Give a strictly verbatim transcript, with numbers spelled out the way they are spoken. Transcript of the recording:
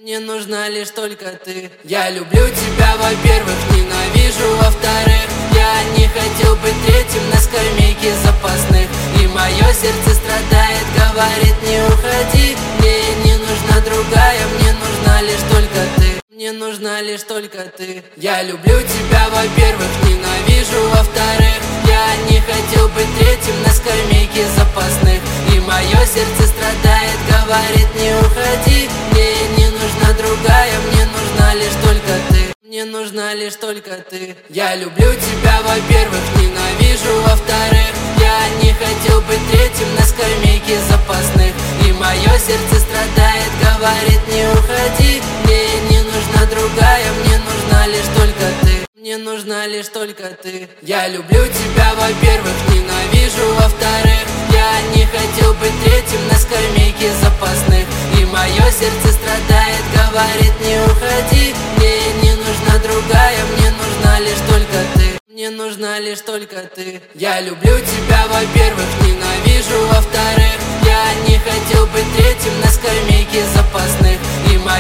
Мне нужна лишь только ты. Я люблю тебя, во-первых, ненавижу, во-вторых, я не хотел быть третьим на скамейке запасных. И мое сердце страдает, говорит: не уходи. Мне не нужна другая, мне нужна лишь только ты. Мне нужна лишь только ты. Я люблю тебя, во-первых, ненавижу, во-вторых, я не хотел быть третьим на скамейке запасных. И мое сердце страдает, говорит: не уходи. Мне не нужна другая, мне нужна лишь только ты. Мне нужна лишь только ты. Я люблю тебя, во-первых, ненавижу, во-вторых, я не хотел быть третьим на скамейке запасных. И мое сердце страдает, говорит: не уходи. Мне не нужна другая, мне нужна лишь только ты. Мне нужна лишь только ты. Я люблю тебя, во-первых, ненавижу, во-вторых, я не хотел быть третьим на скамейке запасных. И мое сердце страдает, говорит: не уходи. Мне не нужна другая, мне нужна лишь только ты. Мне нужна лишь только ты. Я люблю тебя, во-первых, ненавижу, во-вторых,